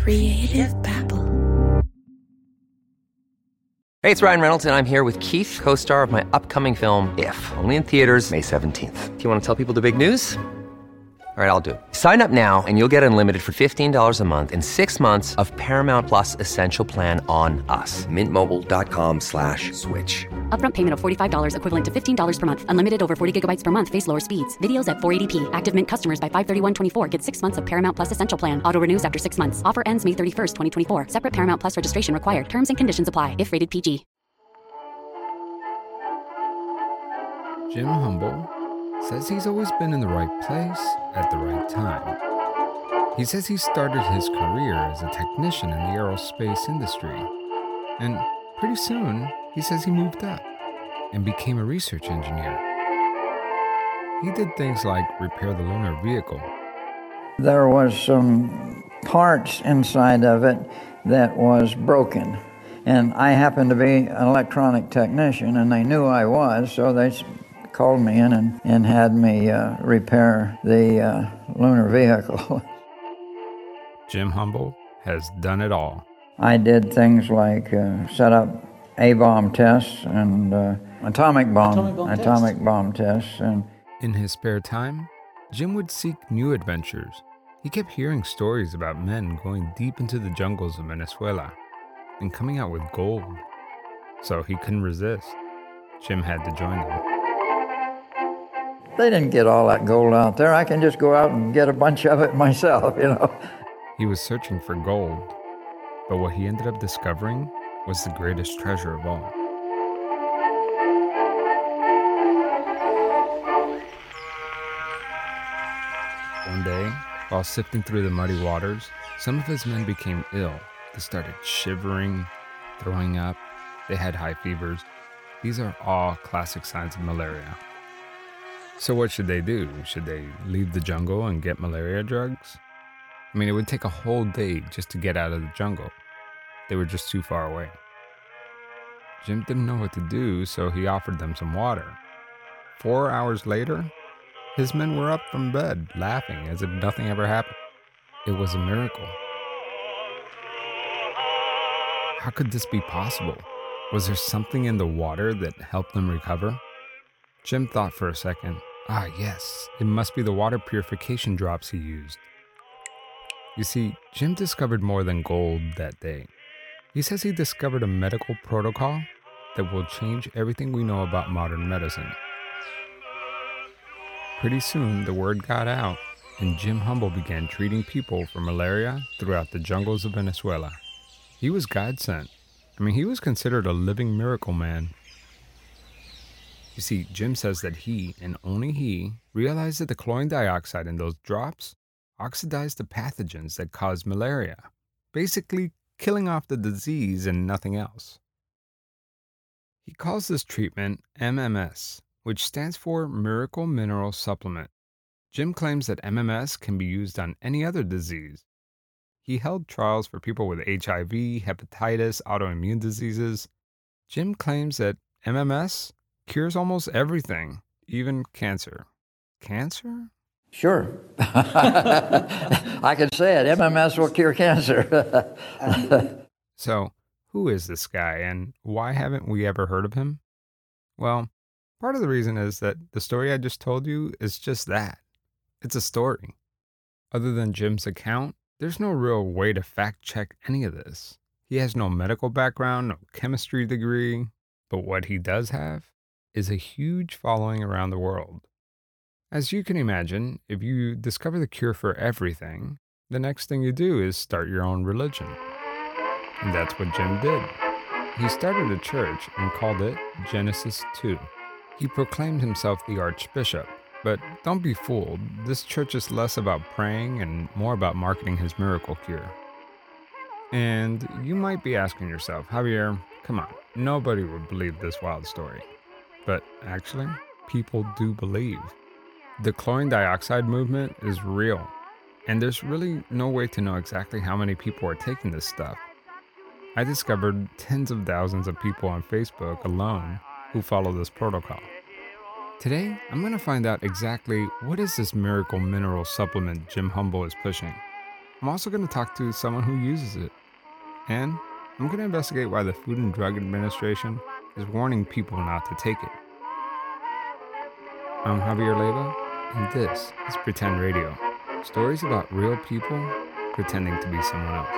Creative Babble. Hey, it's Ryan Reynolds, and I'm here with Keith, co-star of my upcoming film, If, only in theaters May 17th. Do you want to tell people the big news? All right, I'll do it. Sign up now and you'll get unlimited for $15 a month and 6 months of Paramount Plus Essential Plan on us. MintMobile.com/switch. Upfront payment of $45 equivalent to $15 per month. Unlimited over 40 gigabytes per month. Face lower speeds. Videos at 480p. Active Mint customers by 531.24 get 6 months of Paramount Plus Essential Plan. Auto renews after 6 months. Offer ends May 31st, 2024. Separate Paramount Plus registration required. Terms and conditions apply if rated PG. Jim Humble says he's always been in the right place at the right time. He says he started his career as a technician in the aerospace industry. And pretty soon, he says he moved up and became a research engineer. He did things like repair the lunar vehicle. There was some parts inside of it that was broken. And I happened to be an electronic technician, and they knew I was, so they called me in and had me repair the lunar vehicle. Jim Humble has done it all. I did things like set up A-bomb tests and atomic bomb tests. And in his spare time, Jim would seek new adventures. He kept hearing stories about men going deep into the jungles of Venezuela and coming out with gold. So he couldn't resist. Jim had to join them. They didn't get all that gold out there. I can just go out and get a bunch of it myself, you know. He was searching for gold, but what he ended up discovering was the greatest treasure of all. One day, while sifting through the muddy waters, some of his men became ill. They started shivering, throwing up. They had high fevers. These are all classic signs of malaria. So what should they do? Should they leave the jungle and get malaria drugs? I mean, it would take a whole day just to get out of the jungle. They were just too far away. Jim didn't know what to do, so he offered them some water. 4 hours later, his men were up from bed, laughing as if nothing ever happened. It was a miracle. How could this be possible? Was there something in the water that helped them recover? Jim thought for a second. Yes, it must be the water purification drops he used. You see, Jim discovered more than gold that day. He says he discovered a medical protocol that will change everything we know about modern medicine. Pretty soon, the word got out, and Jim Humble began treating people for malaria throughout the jungles of Venezuela. He was God sent. He was considered a living miracle man. You see, Jim says that he, and only he, realized that the chlorine dioxide in those drops oxidized the pathogens that cause malaria, basically killing off the disease and nothing else. He calls this treatment MMS, which stands for Miracle Mineral Supplement. Jim claims that MMS can be used on any other disease. He held trials for people with HIV, hepatitis, autoimmune diseases. Jim claims that MMS cures almost everything, even cancer. Cancer? Sure. I could say it. MMS will cure cancer. So, who is this guy, and why haven't we ever heard of him? Well, part of the reason is that the story I just told you is just that. It's a story. Other than Jim's account, there's no real way to fact-check any of this. He has no medical background, no chemistry degree, but what he does have is a huge following around the world. As you can imagine, if you discover the cure for everything, the next thing you do is start your own religion. And that's what Jim did. He started a church and called it Genesis 2. He proclaimed himself the Archbishop, but don't be fooled. This church is less about praying and more about marketing his miracle cure. And you might be asking yourself, Javier, come on, nobody would believe this wild story. But actually, people do believe. The chlorine dioxide movement is real, and there's really no way to know exactly how many people are taking this stuff. I discovered tens of thousands of people on Facebook alone who follow this protocol. Today, I'm going to find out exactly what is this miracle mineral supplement Jim Humble is pushing. I'm also going to talk to someone who uses it. And I'm going to investigate why the Food and Drug Administration is warning people not to take it. I'm Javier Leyva, and this is Pretend Radio. Stories about real people pretending to be someone else.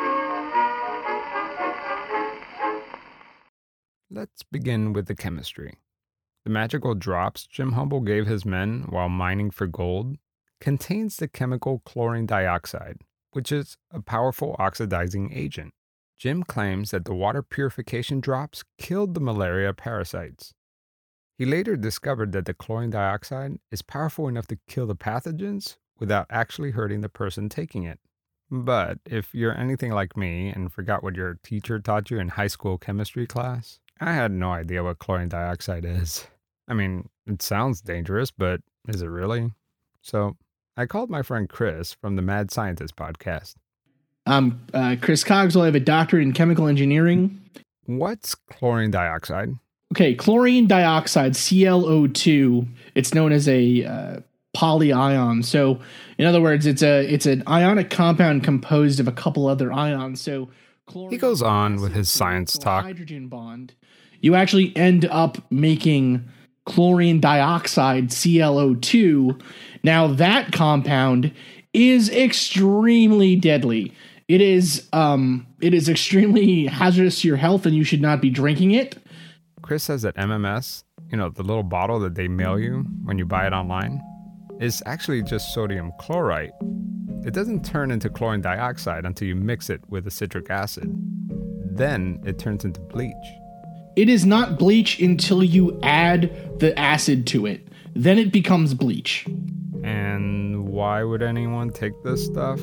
Let's begin with the chemistry. The magical drops Jim Humble gave his men while mining for gold contains the chemical chlorine dioxide, which is a powerful oxidizing agent. Jim claims that the water purification drops killed the malaria parasites. He later discovered that the chlorine dioxide is powerful enough to kill the pathogens without actually hurting the person taking it. But if you're anything like me and forgot what your teacher taught you in high school chemistry class, I had no idea what chlorine dioxide is. I mean, it sounds dangerous, but is it really? So I called my friend Chris from the Mad Scientist podcast. I'm Chris Cogswell. I have a doctorate in chemical engineering. What's chlorine dioxide? Okay, chlorine dioxide, ClO2. It's known as a polyion. So, in other words, it's an ionic compound composed of a couple other ions. So, he goes on with his science talk. Hydrogen bond. You actually end up making chlorine dioxide, ClO2. Now, that compound is extremely deadly. It is extremely hazardous to your health, and you should not be drinking it. Chris says that MMS, the little bottle that they mail you when you buy it online, is actually just sodium chlorite. It doesn't turn into chlorine dioxide until you mix it with a citric acid. Then it turns into bleach. It is not bleach until you add the acid to it. Then it becomes bleach. And why would anyone take this stuff?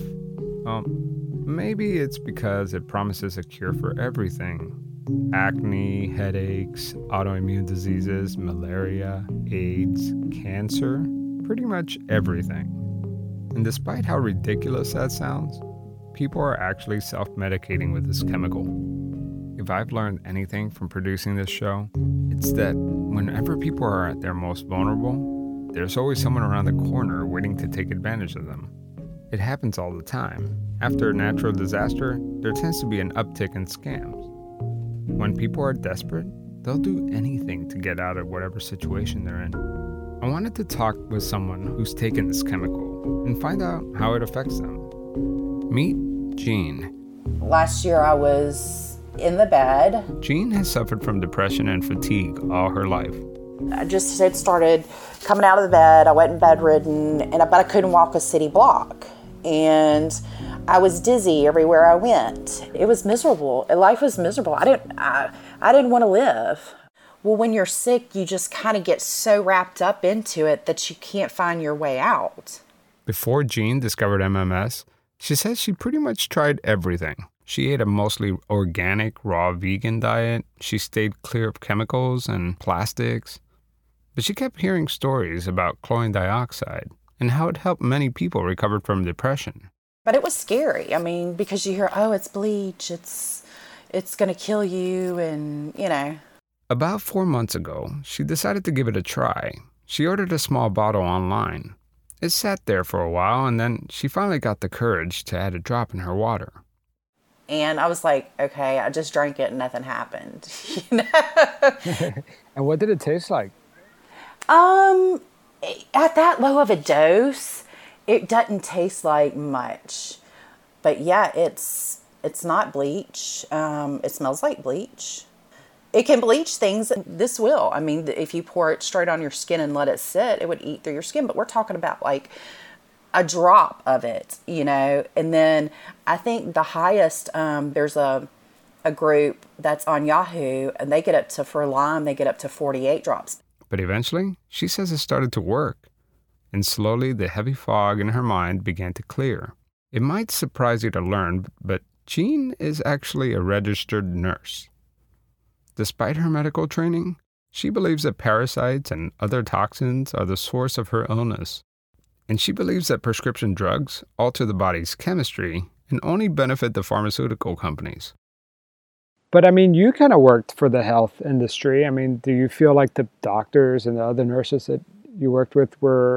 Maybe it's because it promises a cure for everything. Acne, headaches, autoimmune diseases, malaria, AIDS, cancer, pretty much everything. And despite how ridiculous that sounds, people are actually self-medicating with this chemical. If I've learned anything from producing this show, it's that whenever people are at their most vulnerable, there's always someone around the corner waiting to take advantage of them. It happens all the time. After a natural disaster, there tends to be an uptick in scams. When people are desperate, they'll do anything to get out of whatever situation they're in. I wanted to talk with someone who's taken this chemical and find out how it affects them. Meet Jean. Last year I was in the bed. Jean has suffered from depression and fatigue all her life. I just had started coming out of the bed. I wasn't bedridden, but I couldn't walk a city block. And I was dizzy everywhere I went. It was miserable. Life was miserable. I didn't want to live. Well, when you're sick, you just kind of get so wrapped up into it that you can't find your way out. Before Jean discovered MMS, she says she pretty much tried everything. She ate a mostly organic, raw vegan diet. She stayed clear of chemicals and plastics. But she kept hearing stories about chlorine dioxide and how it helped many people recover from depression. But it was scary. I mean, because you hear, oh, it's bleach, it's going to kill you, and. About 4 months ago, she decided to give it a try. She ordered a small bottle online. It sat there for a while, and then she finally got the courage to add a drop in her water. And I was like, okay, I just drank it and nothing happened. And what did it taste like? At that low of a dose, it doesn't taste like much. But yeah, it's not bleach. It smells like bleach. It can bleach things. This will. I mean, if you pour it straight on your skin and let it sit, it would eat through your skin. But we're talking about like a drop of it, And then I think the highest, there's a group that's on Yahoo, and they get up to, for Lyme, they get up to 48 drops. But eventually, she says it started to work. And slowly, the heavy fog in her mind began to clear. It might surprise you to learn, but Jean is actually a registered nurse. Despite her medical training, she believes that parasites and other toxins are the source of her illness. And she believes that prescription drugs alter the body's chemistry and only benefit the pharmaceutical companies. But I mean, you kind of worked for the health industry. I mean, do you feel like the doctors and the other nurses that you worked with were,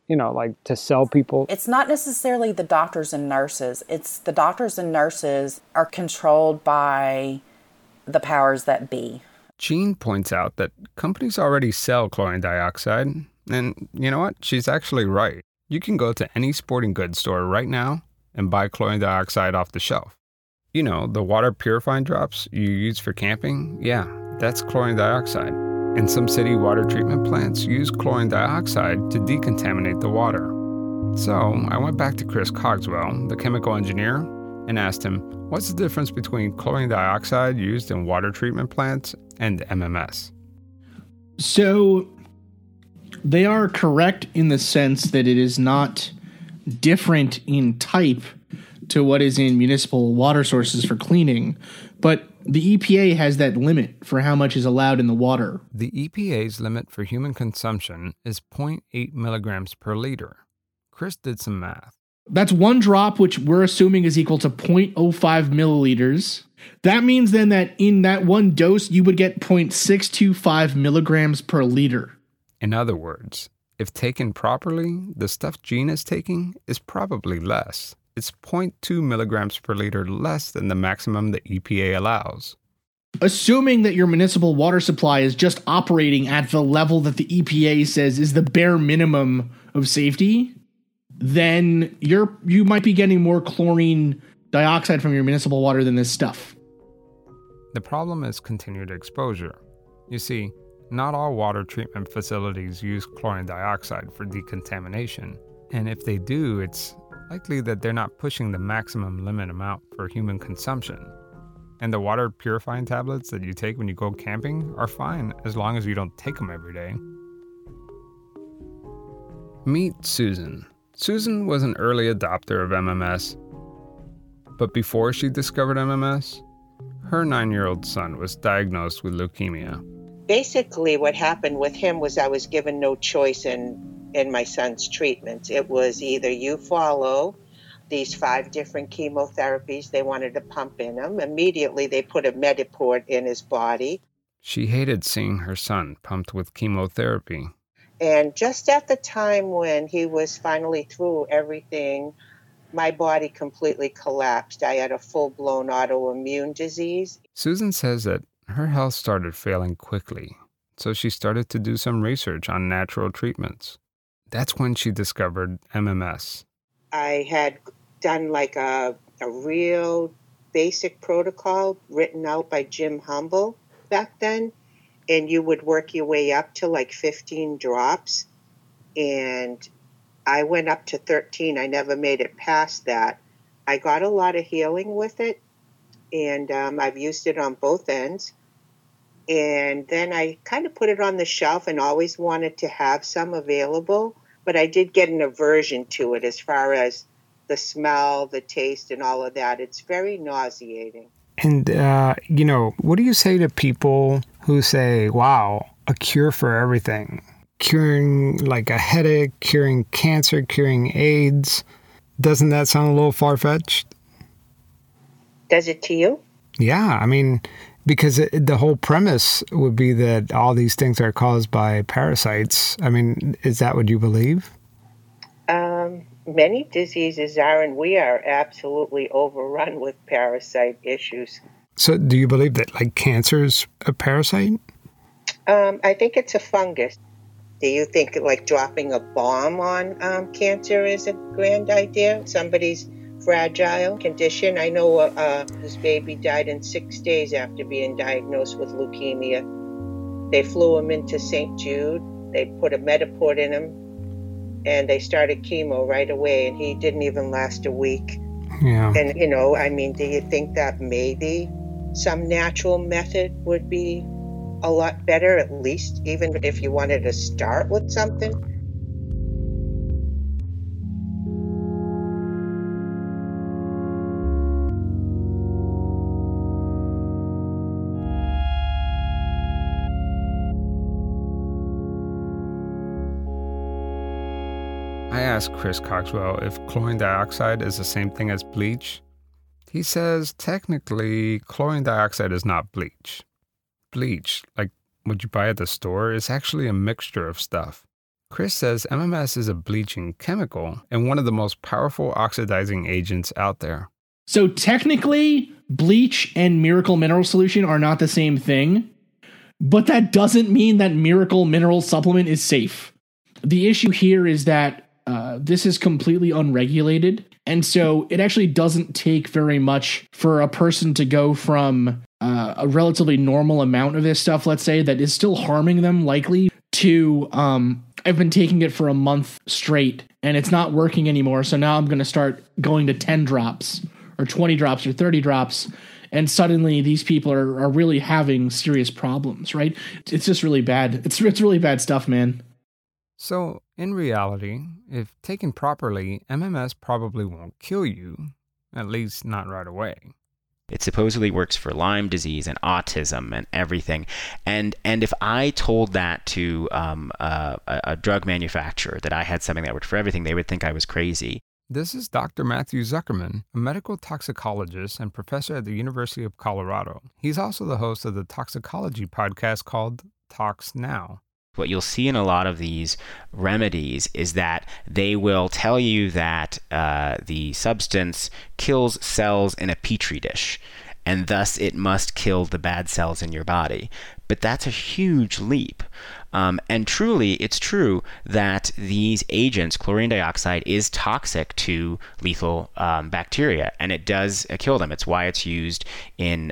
like to sell people? It's not necessarily the doctors and nurses. It's the doctors and nurses are controlled by the powers that be. Jean points out that companies already sell chlorine dioxide. And you know what? She's actually right. You can go to any sporting goods store right now and buy chlorine dioxide off the shelf. You know, the water purifying drops you use for camping? Yeah, that's chlorine dioxide. And some city water treatment plants use chlorine dioxide to decontaminate the water. So I went back to Chris Cogswell, the chemical engineer, and asked him, what's the difference between chlorine dioxide used in water treatment plants and MMS? So they are correct in the sense that it is not different in type to what is in municipal water sources for cleaning, but the EPA has that limit for how much is allowed in the water. The EPA's limit for human consumption is 0.8 milligrams per liter. Chris did some math. That's one drop, which we're assuming is equal to 0.05 milliliters. That means then that in that one dose, you would get 0.625 milligrams per liter. In other words, if taken properly, the stuff Jean is taking is probably less. It's 0.2 milligrams per liter less than the maximum the EPA allows. Assuming that your municipal water supply is just operating at the level that the EPA says is the bare minimum of safety, then you might be getting more chlorine dioxide from your municipal water than this stuff. The problem is continued exposure. You see, not all water treatment facilities use chlorine dioxide for decontamination, and if they do, it's likely that they're not pushing the maximum limit amount for human consumption. And the water purifying tablets that you take when you go camping are fine as long as you don't take them every day. Meet Susan. Susan was an early adopter of MMS, but before she discovered MMS, her 9-year-old son was diagnosed with leukemia. Basically, what happened with him was I was given no choice in my son's treatment. It was either you follow these 5 different chemotherapies they wanted to pump in him. Immediately, they put a Mediport in his body. She hated seeing her son pumped with chemotherapy. And just at the time when he was finally through everything, my body completely collapsed. I had a full-blown autoimmune disease. Susan says that her health started failing quickly, so she started to do some research on natural treatments. That's when she discovered MMS. I had done like a real basic protocol written out by Jim Humble back then, and you would work your way up to like 15 drops, and I went up to 13. I never made it past that. I got a lot of healing with it, and I've used it on both ends. And then I kind of put it on the shelf and always wanted to have some available, but I did get an aversion to it as far as the smell, the taste, and all of that. It's very nauseating. And, what do you say to people who say, wow, a cure for everything? Curing like a headache, curing cancer, curing AIDS. Doesn't that sound a little far-fetched? Does it to you? Yeah, I mean, because the whole premise would be that all these things are caused by parasites. I mean, is that what you believe? Many diseases are, and we are absolutely overrun with parasite issues. So do you believe that, like, cancer's a parasite? I think it's a fungus. Do you think, like, dropping a bomb on cancer is a grand idea? Somebody's fragile condition. I know this baby died in 6 days after being diagnosed with leukemia. They flew him into St. Jude. They put a Mediport in him, and they started chemo right away, and he didn't even last a week. Yeah. And, do you think that maybe some natural method would be a lot better, at least, even if you wanted to start with something? I asked Chris Cogswell if chlorine dioxide is the same thing as bleach. He says technically chlorine dioxide is not bleach. Bleach, like what you buy at the store, is actually a mixture of stuff. Chris says MMS is a bleaching chemical and one of the most powerful oxidizing agents out there. So technically, bleach and Miracle Mineral Solution are not the same thing, but that doesn't mean that Miracle Mineral Supplement is safe. The issue here is that this is completely unregulated, and so it actually doesn't take very much for a person to go from a relatively normal amount of this stuff, let's say, that is still harming them likely, to I've been taking it for a month straight and it's not working anymore, so now I'm going to start going to 10 drops or 20 drops or 30 drops, and suddenly these people are really having serious problems, right? It's just really bad. It's really bad stuff, man. So, in reality, if taken properly, MMS probably won't kill you, at least not right away. It supposedly works for Lyme disease and autism and everything. And if I told that to a drug manufacturer that I had something that worked for everything, they would think I was crazy. This is Dr. Matthew Zuckerman, a medical toxicologist and professor at the University of Colorado. He's also the host of the toxicology podcast called Tox Now. What you'll see in a lot of these remedies is that they will tell you that the substance kills cells in a petri dish, and thus it must kill the bad cells in your body. But that's a huge leap. And truly, it's true that these agents, chlorine dioxide, is toxic to lethal bacteria, and it does kill them. It's why it's used in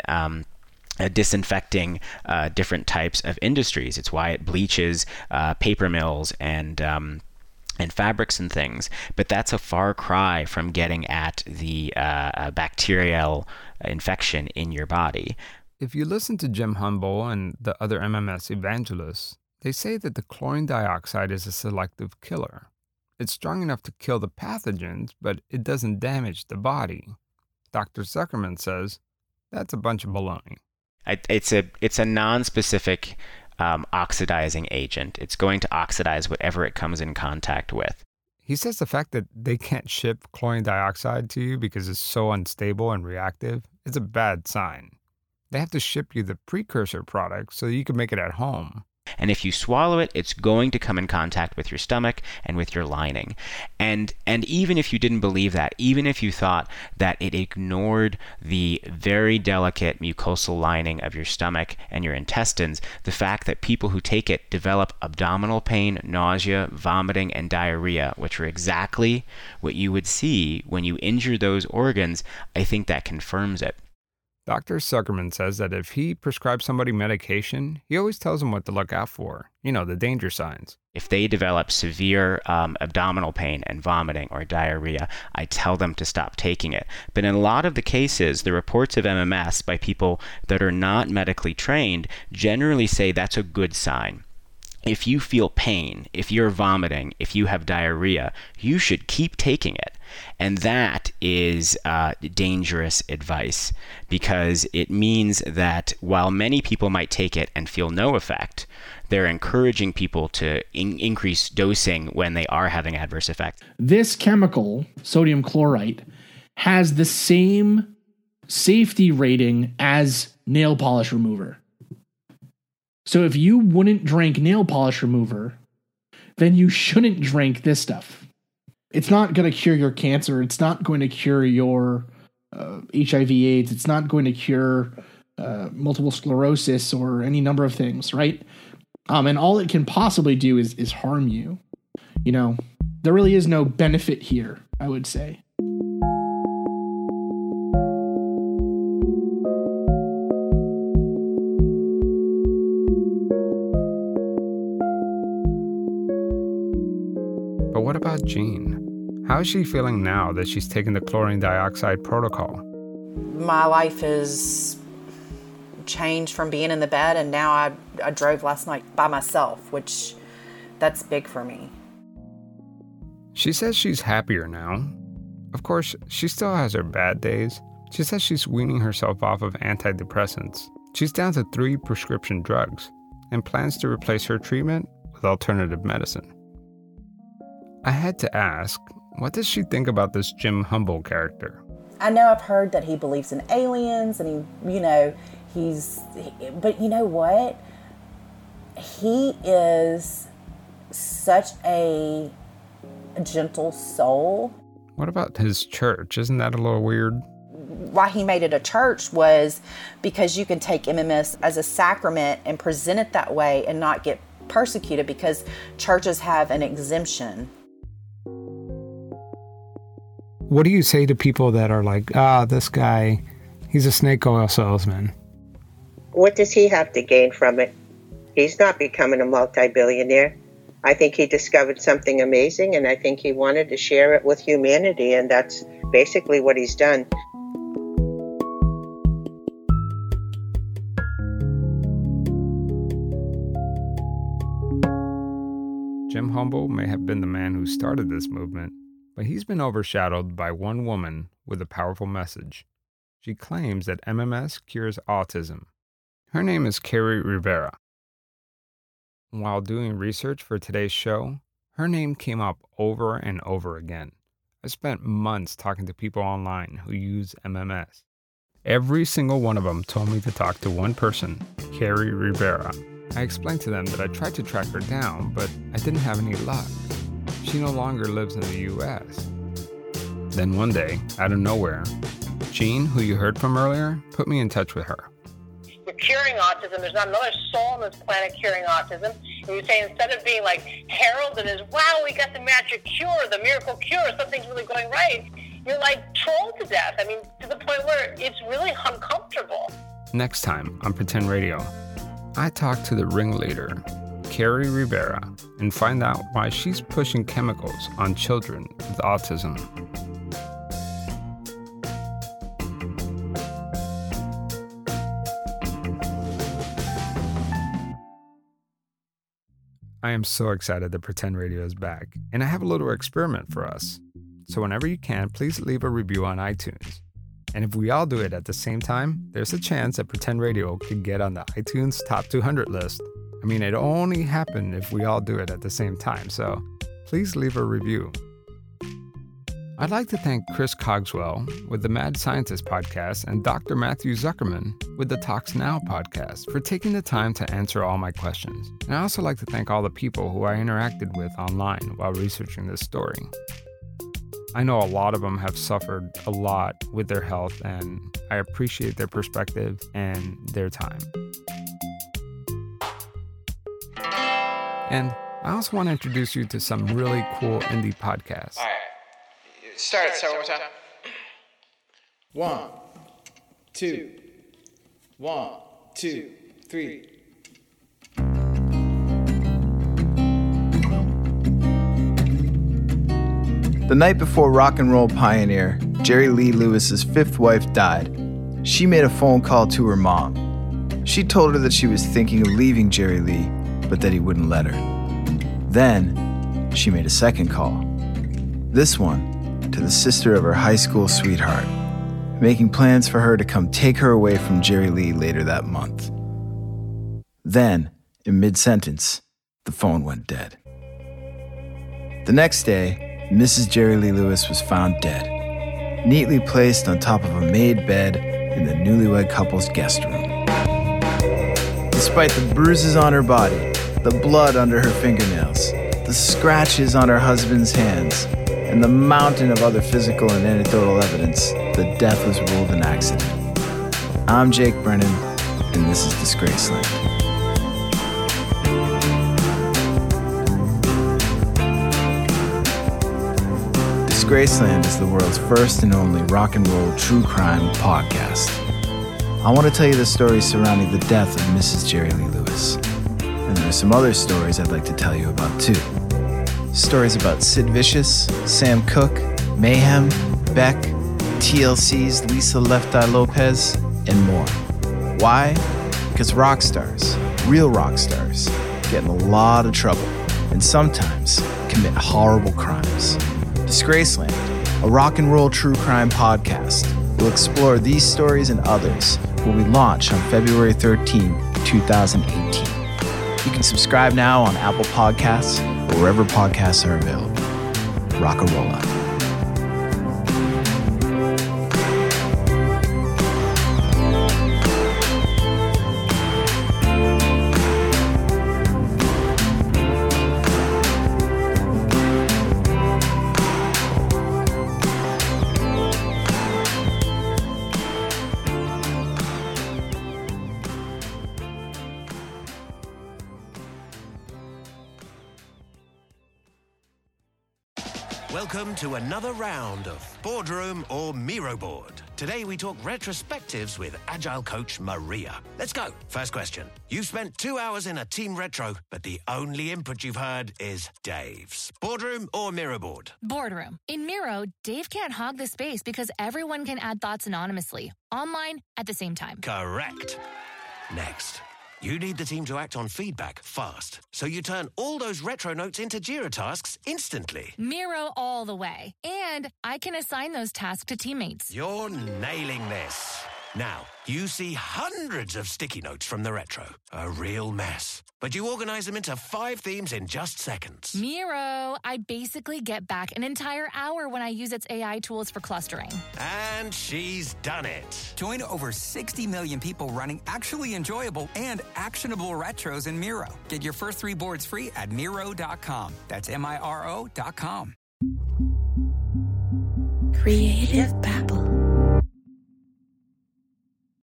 disinfecting different types of industries. It's why it bleaches paper mills and fabrics and things. But that's a far cry from getting at the bacterial infection in your body. If you listen to Jim Humble and the other MMS evangelists, they say that the chlorine dioxide is a selective killer. It's strong enough to kill the pathogens, but it doesn't damage the body. Dr. Zuckerman says that's a bunch of baloney. It's a non-specific oxidizing agent. It's going to oxidize whatever it comes in contact with. He says the fact that they can't ship chlorine dioxide to you because it's so unstable and reactive is a bad sign. They have to ship you the precursor product so you can make it at home. And if you swallow it, it's going to come in contact with your stomach and with your lining. And even if you didn't believe that, even if you thought that it ignored the very delicate mucosal lining of your stomach and your intestines, the fact that people who take it develop abdominal pain, nausea, vomiting, and diarrhea, which are exactly what you would see when you injure those organs, I think that confirms it. Dr. Zuckerman says that if he prescribes somebody medication, he always tells them what to look out for. You know, the danger signs. If they develop severe abdominal pain and vomiting or diarrhea, I tell them to stop taking it. But in a lot of the cases, the reports of MMS by people that are not medically trained generally say that's a good sign. If you feel pain, if you're vomiting, if you have diarrhea, you should keep taking it. And that is dangerous advice, because it means that while many people might take it and feel no effect, they're encouraging people to increase dosing when they are having adverse effects. This chemical, sodium chlorite, has the same safety rating as nail polish remover. So if you wouldn't drink nail polish remover, then you shouldn't drink this stuff. It's not going to cure your cancer. It's not going to cure your HIV/AIDS. It's not going to cure multiple sclerosis or any number of things, right? And all it can possibly do is harm you. You know, there really is no benefit here, I would say. But what about Jean? How is she feeling now that she's taken the chlorine dioxide protocol? My life is changed from being in the bed, and now I drove last night by myself, which that's big for me. She says she's happier now. Of course, she still has her bad days. She says she's weaning herself off of antidepressants. She's down to 3 prescription drugs and plans to replace her treatment with alternative medicine. I had to ask, what does she think about this Jim Humble character? I know I've heard that he believes in aliens and but you know what? He is such a gentle soul. What about his church? Isn't that a little weird? Why he made it a church was because you can take MMS as a sacrament and present it that way and not get persecuted, because churches have an exemption. What do you say to people that are like, this guy, he's a snake oil salesman? What does he have to gain from it? He's not becoming a multi-billionaire. I think he discovered something amazing, and I think he wanted to share it with humanity, and that's basically what he's done. Jim Humble may have been the man who started this movement, but he's been overshadowed by one woman with a powerful message. She claims that MMS cures autism. Her name is Kerri Rivera. While doing research for today's show, her name came up over and over again. I spent months talking to people online who use MMS. Every single one of them told me to talk to one person, Kerri Rivera. I explained to them that I tried to track her down, but I didn't have any luck. She no longer lives in the U.S. Then one day, out of nowhere, Jean, who you heard from earlier, put me in touch with her. We're curing autism. There's not another soul on this planet curing autism. And you say, instead of being like heralded as, wow, we got the magic cure, the miracle cure, something's really going right, you're like trolled to death. I mean, to the point where it's really uncomfortable. Next time on Pretend Radio, I talk to the ringleader, Kerri Rivera, and find out why she's pushing chemicals on children with autism. I am so excited that Pretend Radio is back, and I have a little experiment for us. So whenever you can, please leave a review on iTunes. And if we all do it at the same time, there's a chance that Pretend Radio could get on the iTunes Top 200 list. I mean, it only happened if we all do it at the same time, so please leave a review. I'd like to thank Chris Cogswell with the Mad Scientist podcast and Dr. Matthew Zuckerman with the Talks Now podcast for taking the time to answer all my questions. And I also like to thank all the people who I interacted with online while researching this story. I know a lot of them have suffered a lot with their health, and I appreciate their perspective and their time. And I also want to introduce you to some really cool indie podcasts. All right. Start one more time. 1, 2, 1, 2, 3. The night before rock and roll pioneer Jerry Lee Lewis's fifth wife died, she made a phone call to her mom. She told her that she was thinking of leaving Jerry Lee, but that he wouldn't let her. Then, she made a second call. This one to the sister of her high school sweetheart, making plans for her to come take her away from Jerry Lee later that month. Then, in mid-sentence, the phone went dead. The next day, Mrs. Jerry Lee Lewis was found dead, neatly placed on top of a made bed in the newlywed couple's guest room. Despite the bruises on her body, the blood under her fingernails, the scratches on her husband's hands, and the mountain of other physical and anecdotal evidence, the death was ruled an accident. I'm Jake Brennan, and this is Disgraceland. Disgraceland is the world's first and only rock and roll true crime podcast. I want to tell you the stories surrounding the death of Mrs. Jerry Lee Lewis. And there are some other stories I'd like to tell you about too. Stories about Sid Vicious, Sam Cooke, Mayhem, Beck, TLC's Lisa Left Eye Lopez, and more. Why? Because rock stars, real rock stars, get in a lot of trouble and sometimes commit horrible crimes. Disgraceland, a rock and roll true crime podcast, will explore these stories and others when we launch on February 13, 2018. You can subscribe now on Apple Podcasts or wherever podcasts are available. Rock-a-rolla. Welcome to another round of Boardroom or Miro Board. Today we talk retrospectives with Agile coach Maria. Let's go. First question. You've spent 2 hours in a team retro, but the only input you've heard is Dave's. Boardroom or Miro Board? Boardroom. In Miro, Dave can't hog the space because everyone can add thoughts anonymously, online at the same time. Correct. Next. You need the team to act on feedback fast, so you turn all those retro notes into Jira tasks instantly. Miro all the way. And I can assign those tasks to teammates. You're nailing this. Now, you see hundreds of sticky notes from the retro. A real mess. But you organize them into 5 themes in just seconds. Miro, I basically get back an entire hour when I use its AI tools for clustering. And she's done it. Join over 60 million people running actually enjoyable and actionable retros in Miro. Get your first 3 boards free at Miro.com. That's Miro.com. Creative Babble.